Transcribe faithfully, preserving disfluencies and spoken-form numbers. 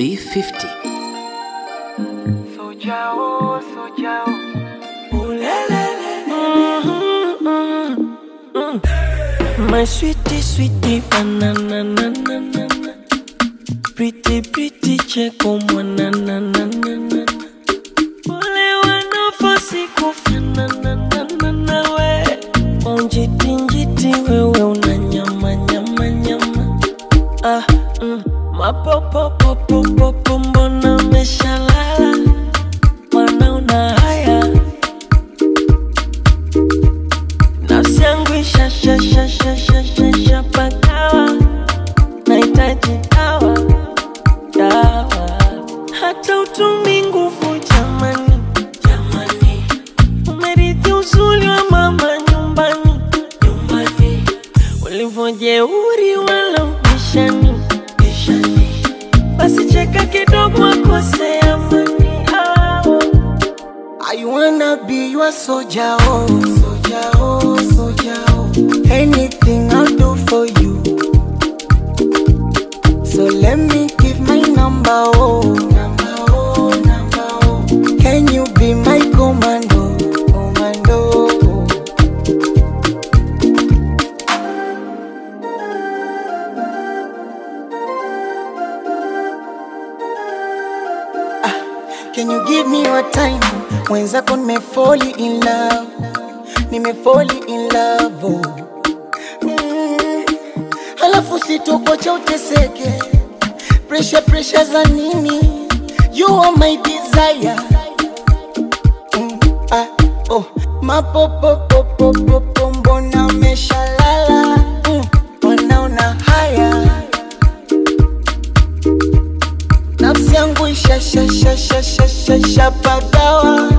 B fifty. Sojao, sojao. Ooh la la la la. Mm-hmm, mm-hmm. My sweetie, sweetie, banana, na na na na. Pretty, pretty, cheko, mwana, na na na na. Ole wanafosi kufana, na na na na we. Onjiti, njiti, wewe una nyama, nyama, nyama. Ah, mm. Mapopo, popo, popo, mbona umeshalala? Mwana una haya. Nafsi yangu isha, sha, sha, sha, sha, sha, sha, pakawa. Nahitaji dawa, dawa. Hata utumi nguvu jamani, jamani. Umerithi uzuri wa mama nyumbani, nyumbani. Ulivyojeuri wala ubishani, bishani. Basi cheka kidogo akosea amani. I wanna be your soldier, oh, soldier, oh, soldier, oh. Anything I'll do for you. So let me give my number, oh, number, oh, number, oh. Can you be my commando, commando? Ah, can you give me your time? Mwenzako nimefall in love, nimefall in love, oh. Mm. Halafu sitokocha uteseke, pressure pressure za nini? You are my desire. Mm. Ah, oh. Mapopo popo popo mbona umeshalala? Mm. Wanaona haya. Nafsi yangu isha sha sha sha sha sha sha pagawa.